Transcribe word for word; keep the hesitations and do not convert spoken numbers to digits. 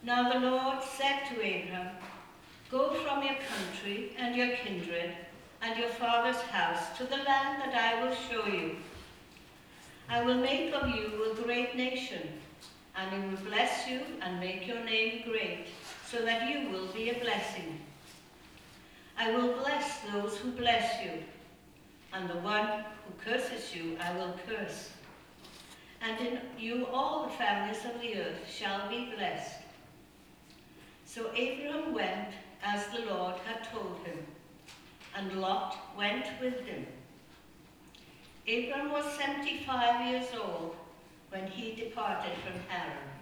Now the Lord said to Abraham, "Go from your country and your kindred and your father's house to the land that I will show you. I will make of you a great nation, and I will bless you and make your name great, so that you will be a blessing. I will bless those who bless you, and the one who curses you I will curse. And in you all the families of the earth shall be blessed." So Abraham went as the Lord had told him, and Lot went with him. Abraham was seventy-five years old when he departed from Haran.